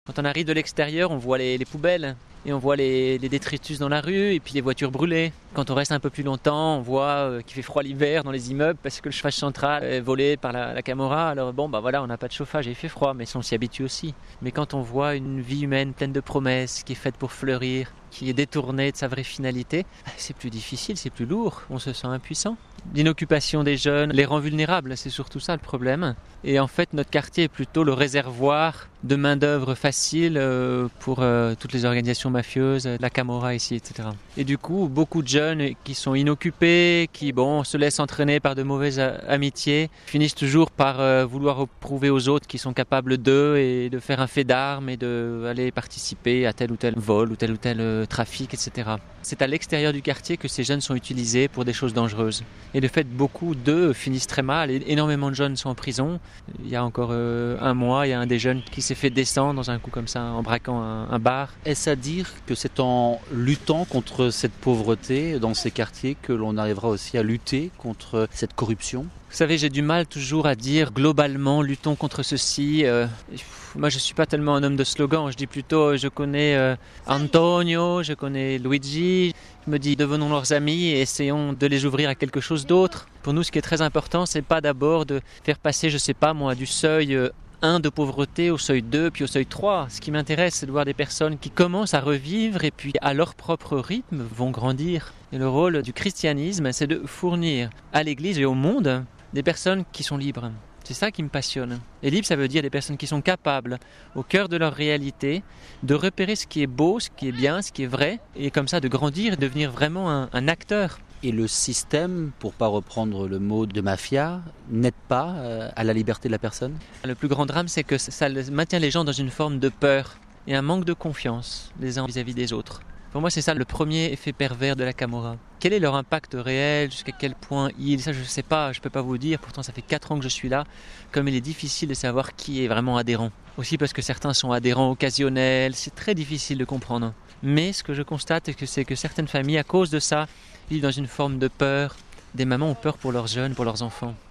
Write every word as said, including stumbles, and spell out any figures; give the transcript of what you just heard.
Quand on arrive de l'extérieur, on voit les, les poubelles et on voit les, les détritus dans la rue et puis les voitures brûlées. Quand on reste un peu plus longtemps, on voit euh, qu'il fait froid l'hiver dans les immeubles parce que le chauffage central est volé par la, la Camorra. Alors bon, bah voilà, on n'a pas de chauffage et il fait froid, mais ça, on s'y habitue aussi. Mais quand on voit une vie humaine pleine de promesses, qui est faite pour fleurir, qui est détournée de sa vraie finalité, c'est plus difficile, c'est plus lourd, on se sent impuissant. L'inoccupation des jeunes les rend vulnérables, c'est surtout ça le problème. Et en fait, notre quartier est plutôt le réservoir de main-d'œuvre facile pour euh, toutes les organisations mafieuses, la Camorra ici, et cetera. Et du coup, beaucoup de jeunes qui sont inoccupés, qui bon, se laissent entraîner par de mauvaises amitiés, finissent toujours par euh, vouloir prouver aux autres qu'ils sont capables d'eux et de faire un fait d'armes et d'aller participer à tel ou tel vol ou tel ou tel euh, trafic, et cetera. C'est à l'extérieur du quartier que ces jeunes sont utilisés pour des choses dangereuses. Et de fait, beaucoup d'eux finissent très mal. Et énormément de jeunes sont en prison. Il y a encore euh, un mois, il y a un des jeunes qui s'est fait descendre dans un coup comme ça, en braquant un, un bar. Est-ce à dire que c'est en luttant contre cette pauvreté dans ces quartiers que l'on arrivera aussi à lutter contre cette corruption ? Vous savez, j'ai du mal toujours à dire globalement, luttons contre ceci. Euh, moi, je ne suis pas tellement un homme de slogan. Je dis plutôt, je connais euh, Antonio, je connais Luigi. Je me dis, devenons leurs amis et essayons de les ouvrir à quelque chose d'autre. Pour nous, ce qui est très important, c'est pas d'abord de faire passer, je sais pas moi, du seuil euh, un de pauvreté au seuil deux, puis au seuil trois. Ce qui m'intéresse, c'est de voir des personnes qui commencent à revivre et puis à leur propre rythme vont grandir. Et le rôle du christianisme, c'est de fournir à l'Église et au monde des personnes qui sont libres. C'est ça qui me passionne. Et libre, ça veut dire des personnes qui sont capables, au cœur de leur réalité, de repérer ce qui est beau, ce qui est bien, ce qui est vrai, et comme ça de grandir et devenir vraiment un, un acteur. Et le système, pour pas reprendre le mot de mafia, n'aide pas euh, à la liberté de la personne ? Le plus grand drame, c'est que ça maintient les gens dans une forme de peur et un manque de confiance les uns vis-à-vis des autres. Pour moi, c'est ça le premier effet pervers de la Camorra. Quel est leur impact réel ? Jusqu'à quel point ils... Ça, je ne sais pas, je ne peux pas vous dire. Pourtant, ça fait quatre ans que je suis là. Comme il est difficile de savoir qui est vraiment adhérent. Aussi parce que certains sont adhérents occasionnels. C'est très difficile de comprendre. Mais ce que je constate, c'est que certaines familles, à cause de ça, vivent dans une forme de peur. Des mamans ont peur pour leurs jeunes, pour leurs enfants.